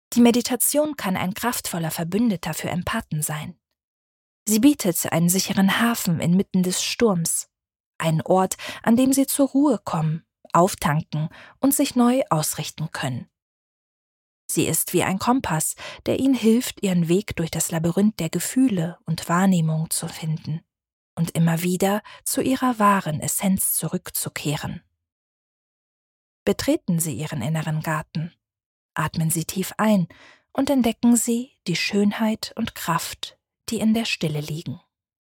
Die Meditation kann ein kraftvoller Verbündeter für Empathen sein. Sie bietet einen sicheren Hafen inmitten des Sturms, einen Ort, an dem sie zur Ruhe kommen, auftanken und sich neu ausrichten können. Sie ist wie ein Kompass, der ihnen hilft, ihren Weg durch das Labyrinth der Gefühle und Wahrnehmung zu finden und immer wieder zu ihrer wahren Essenz zurückzukehren. Betreten Sie Ihren inneren Garten, atmen Sie tief ein und entdecken Sie die Schönheit und Kraft, die in der Stille liegen.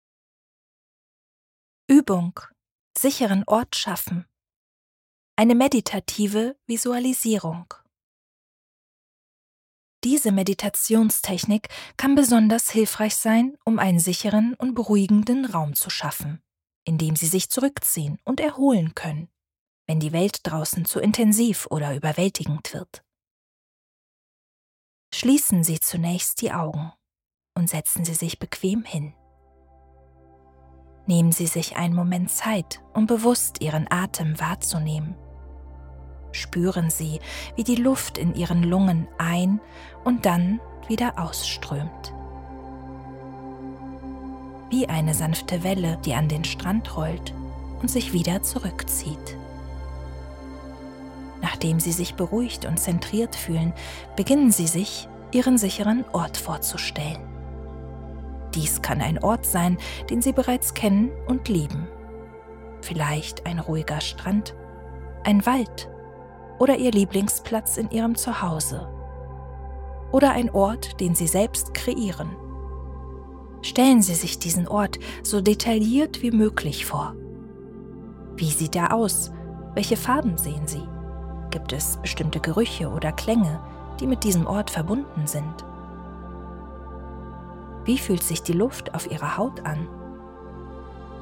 Übung: sicheren Ort schaffen. Eine meditative Visualisierung. Diese Meditationstechnik kann besonders hilfreich sein, um einen sicheren und beruhigenden Raum zu schaffen, in dem Sie sich zurückziehen und erholen können, wenn die Welt draußen zu intensiv oder überwältigend wird. Schließen Sie zunächst die Augen und setzen Sie sich bequem hin. Nehmen Sie sich einen Moment Zeit, um bewusst Ihren Atem wahrzunehmen. Spüren Sie, wie die Luft in Ihren Lungen ein- und dann wieder ausströmt. Wie eine sanfte Welle, die an den Strand rollt und sich wieder zurückzieht. Nachdem Sie sich beruhigt und zentriert fühlen, beginnen Sie sich, Ihren sicheren Ort vorzustellen. Dies kann ein Ort sein, den Sie bereits kennen und lieben. Vielleicht ein ruhiger Strand, ein Wald oder Ihr Lieblingsplatz in Ihrem Zuhause. Oder ein Ort, den Sie selbst kreieren. Stellen Sie sich diesen Ort so detailliert wie möglich vor. Wie sieht er aus? Welche Farben sehen Sie? Gibt es bestimmte Gerüche oder Klänge, die mit diesem Ort verbunden sind? Wie fühlt sich die Luft auf Ihrer Haut an?